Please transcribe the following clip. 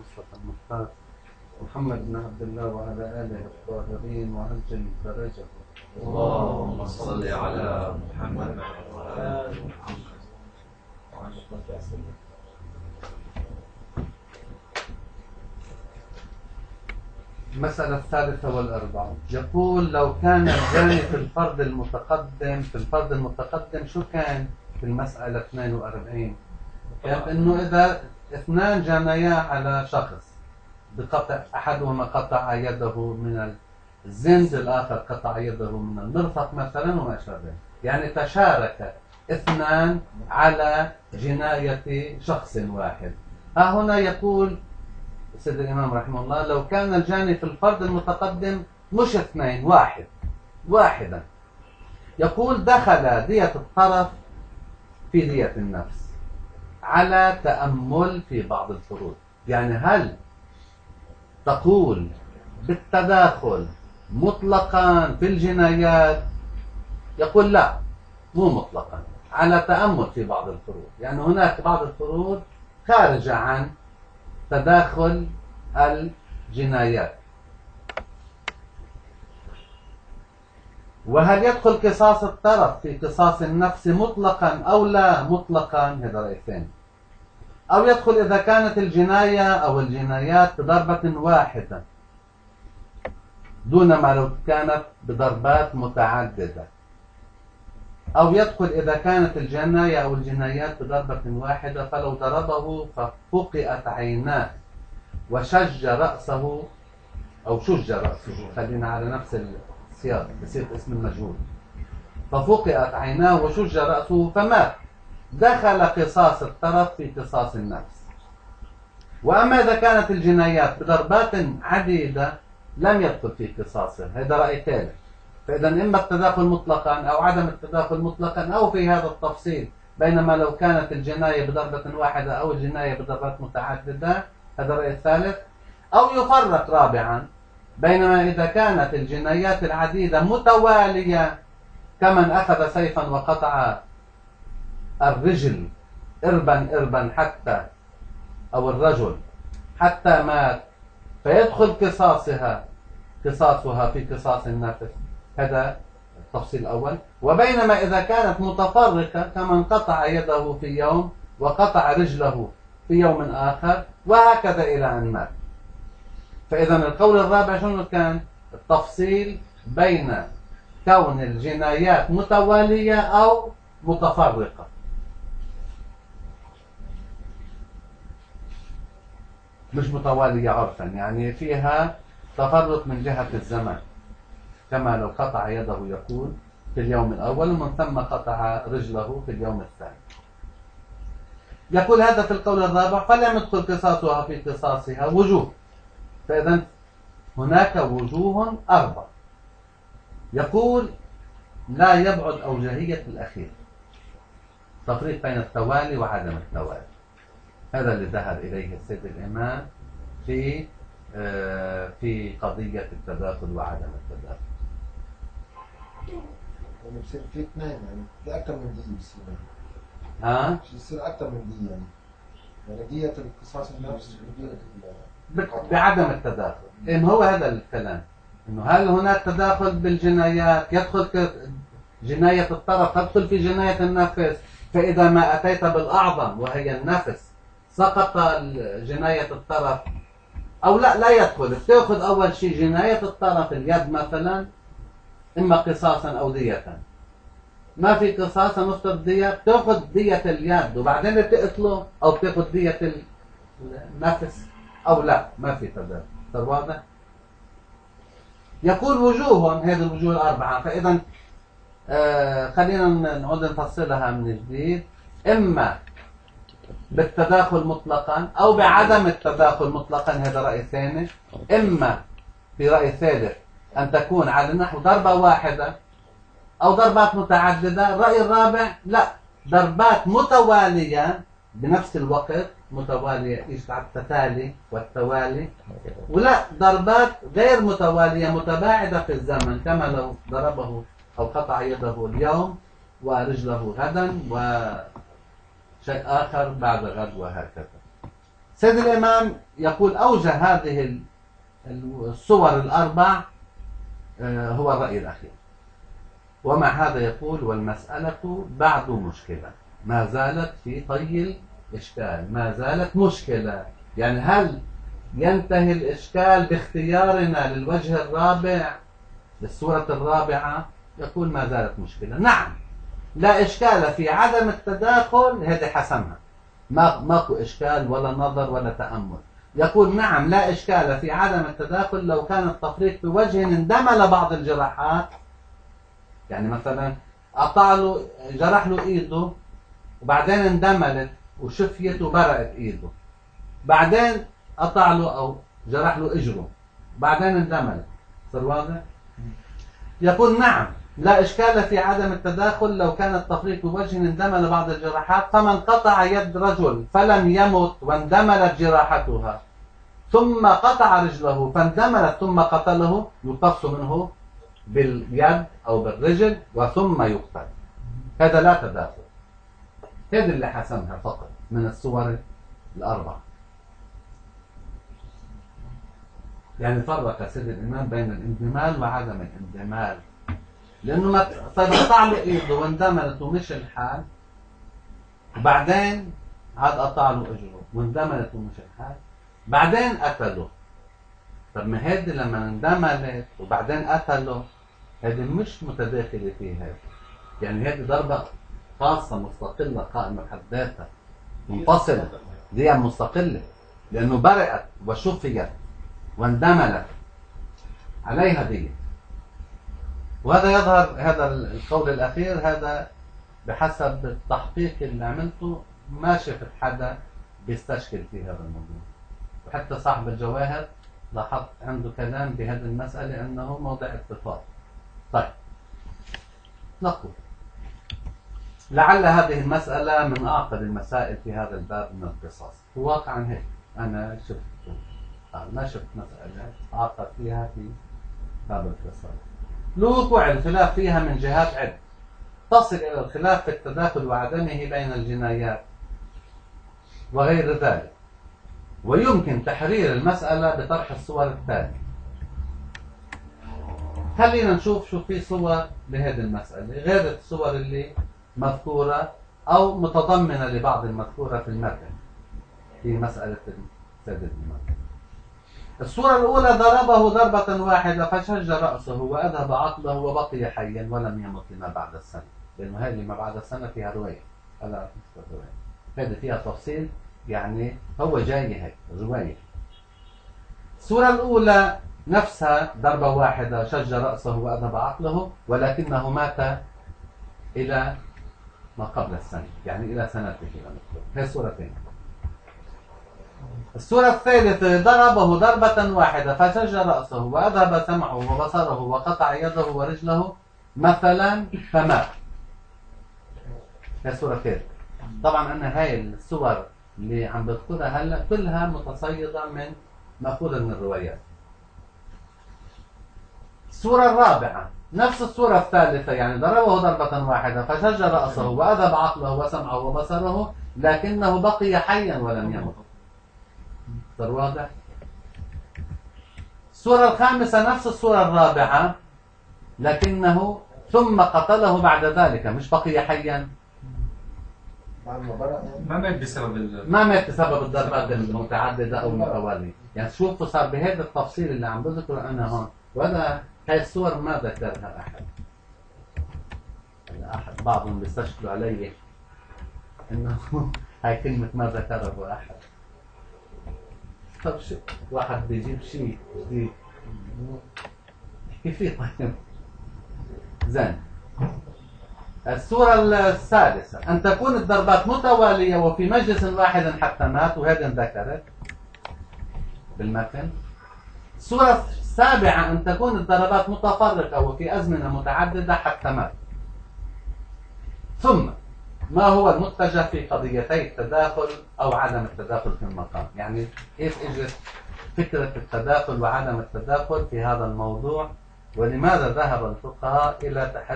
مصطفى المختار محمد بن عبد الله وعلى آله الطاهرين وعجل فرجه. اللهم صل على محمد وعلى آل محمد. المسألة الثالثة والأربعون يقول لو كان الجاني في الفرض المتقدم شو كان في المسألة 42؟ كانت إنه إذا اثنان جنيا على شخص بقطع، أحدهما قطع يده من الزند، الآخر قطع يده من المرفق مثلا وما شابه، يعني تشارك اثنان على جناية شخص واحد. ها هنا يقول سيد الإمام رحمه الله لو كان الجاني في الفرض المتقدم مش اثنين، واحدا، يقول دخل دية الطرف في دية النفس على تأمل في بعض الفروض. يعني هل تقول بالتداخل مطلقا في الجنايات؟ يقول لا، مو مطلقا، على تأمل في بعض الفروض. يعني هناك بعض الفروض خارجة عن تداخل الجنايات. وهل يدخل قصاص الطرف في قصاص النفس مطلقا أو لا مطلقا؟ هذا رأي ثاني. أو يدخل إذا كانت الجناية أو الجنايات بضربة واحدة دون ما لو كانت بضربات متعددة. أو يدخل إذا كانت الجناية أو الجنايات بضربة واحدة فلو ضربه ففقئت عيناه وشج رأسه، أو شج رأسه، خلينا على نفس السياق بصير اسم المجهول، ففقئت عيناه وشج رأسه فمات، دخل قصاص الطرف في قصاص النفس. وأما إذا كانت الجنايات بضربات عديدة لم يدخل في قصاصه. هذا رأي ثالث. فإذا إما التداخل مطلقا أو عدم التداخل مطلقا أو في هذا التفصيل، بينما لو كانت الجناية بضربة واحدة أو الجناية بضربات متعددة، هذا الرأي الثالث. أو يفرق رابعا، بينما إذا كانت الجنايات العديدة متوالية كمن أخذ سيفا وقطع الرجل إربا حتى، أو الرجل حتى مات، فيدخل قصاصها في قصاص النفس. هذا التفصيل الأول. وبينما إذا كانت متفرقة كمن قطع يده في يوم وقطع رجله في يوم آخر وهكذا إلى أن مات. فإذا القول الرابع شنو كان؟ التفصيل بين كون الجنايات متوالية أو متفرقة. مش متوالية عرفا، يعني فيها تفرق من جهة الزمان، كما لو قطع يده يقول في اليوم الأول ومن ثم قطع رجله في اليوم الثاني. يقول هذا في القول الرابع فلم يدخل قصاصها في قصاصها وجوه. فإذا هناك وجوه أربع. يقول لا يبعد أوجهية الأخير، تفريق بين التوالي وعدم التوالي. هذا اللي ذهب إليه السيد الإمام في قضية التداخل وعدم التداخل. يعني بصير في اثنين، يعني في أكثر من دية بصير. يصير أكثر من دية، يعني دية القصاص النفس ودية بعدم التداخل. إن هو هذا الكلام، إنه هل هناك تداخل بالجنايات؟ يدخل جناية الطرف تدخل في جناية النفس، فإذا ما أتيت بالأعظم وهي النفس سقط جناية الطرف، أو لا يدخل. بتأخذ أول شيء جناية الطرف اليد مثلا، إما قصاصا أو دية. ما في قصاص نفترض دية، بتأخذ دية اليد وبعدين بتقتله، أو بتأخذ دية النفس، أو لا، ما في تداخل. صار واضح؟ يقول وجوه، هذه الوجوه الأربعة. فإذا خلينا نعود نفصلها من جديد. إما بالتداخل مطلقا أو بعدم التداخل مطلقا، هذا رأي ثاني. إما في رأي ثالث أن تكون على نحو ضربة واحدة أو ضربات متعددة. الرأي الرابع لا، ضربات متوالية بنفس الوقت، متوالية يشبه التتالي والتوالي، ولا ضربات غير متوالية متباعدة في الزمن، كما لو ضربه أو قطع يده اليوم ورجله غدا وشيء آخر بعد غد وهكذا. سيد الإمام يقول أوجه هذه الصور الأربع هو الرأي الأخير. ومع هذا يقول والمسألة بعد مشكلة، ما زالت في طي الإشكال، ما زالت مشكلة. يعني هل ينتهي الإشكال باختيارنا للوجه الرابع للصورة الرابعة؟ يقول ما زالت مشكلة. نعم، لا إشكال في عدم التداخل، هذه حسمها، ماكو إشكال ولا نظر ولا تأمل. يقول نعم لا إشكال في عدم التداخل لو كان التفريق في وجه اندمل بعض الجراحات. يعني مثلا قطع له، جرح له إيده وبعدين اندملت وشفيت وبرقت إيده، بعدين قطع له أو جرح له إجره بعدين اندملت. صار واضح؟ يقول نعم لا إشكال في عدم التداخل لو كان التفريق بوجه اندمل بعض الجراحات، فمن قطع يد رجل فلم يمت واندملت جراحتها ثم قطع رجله فاندملت ثم قتله، يقص منه باليد أو بالرجل وثم يقتل. هذا لا تداخل. هذا اللي حسمها فقط من الصور الأربعة. يعني فرق سيد الإمام بين الاندمال وعدم الاندمال، لأنه ما قطع له إيده واندملت ومشي الحال، وبعدين عاد قطع له إجره واندملت ومشي الحال، بعدين قتله. طب ما هيدي لما اندملت وبعدين قتله هذه مش متداخلة فيها. يعني هذه ضربة خاصة مستقلة قائمة بحد ذاتها منفصلة، دي مستقلة لأنه برئت وشفيت واندملت عليها دي. وهذا يظهر، هذا القول الأخير هذا بحسب التحقيق اللي عملته ما شفت حدا بيستشكل في هذا الموضوع. وحتى صاحب الجواهر لاحظت عنده كلام بهذه المسألة أنه موضع اتفاق. طيب نقول لعل هذه المسألة من أعقد المسائل في هذا الباب من القصاص. واقعا هيك أنا شفت ما شفت مسألة أعقد فيها في باب القصاص. لوقوع الخلاف فيها من جهات عدة تصل إلى الخلاف في التداخل وعدمه بين الجنايات وغير ذلك، ويمكن تحرير المسألة بطرح الصور التالية. خلينا نشوف شو في صور لهذه المسألة غير الصور اللي مذكورة أو متضمنة لبعض المذكورة في المتن في مسألة سيد الإمام. الصورة الأولى ضربه ضربة واحدة فشج رأسه وأذهب عقله وبقي حيا ولم يمت لما بعد السنة، لأنه هذه لما بعد السنة فيها رواية، هذه فيها تفصيل، يعني هو جاي هيك رواية. الصورة الأولى نفسها ضربة واحدة شج رأسه وأذهب عقله، ولكنه مات إلى ما قبل السنة، يعني إلى سنته. هي صورتين. الصورة الثالثة ضربه ضربة واحدة فشج رأسه وأذهب سمعه وبصره وقطع يده ورجله مثلا فمات. هي صورة ثالثة. طبعا أنا هاي الصور اللي عم بذكرها هلا كلها متصيدة من مأخوذة من الروايات. الصورة الرابعة نفس الصورة الثالثة، يعني ضربه ضربة واحدة فشج رأسه وأذهب عقله وسمعه وبصره لكنه بقي حيا ولم يمت. صار واضح؟ الصورة الخامسة نفس الصورة الرابعة لكنه ثم قتله بعد ذلك، مش بقي حيا، ما مات بسبب الضربات المتعددة أو المتوالية. يعني شوفوا صار بهذا التفصيل اللي عم بذكره أنا هون، وهذا هاي الصور ما ذكرها أحد. بعضهم بيستشكلوا علي إنه هاي كلمة ما ذكره أحد. طب شو واحد بيجيب شيء جديد يحكي فيه. طيب زين. الصورة السادسة أن تكون الضربات متوالية وفي مجلس واحد حتى مات، وهذا انذكرت بالمتن. الصورة السابعة أن تكون الضربات متفرقة وفي أزمنة متعددة حتى مات. ثم ما هو المتجه في قضيتي التداخل أو عدم التداخل في المقام؟ يعني كيف اجت فكرة التداخل وعدم التداخل في هذا الموضوع، ولماذا ذهب الفقهاء إلى تحرير